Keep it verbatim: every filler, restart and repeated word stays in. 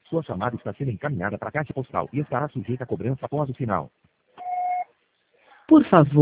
Sua chamada está sendo encaminhada para a caixa postal e estará sujeita a cobrança após o sinal. Por favor,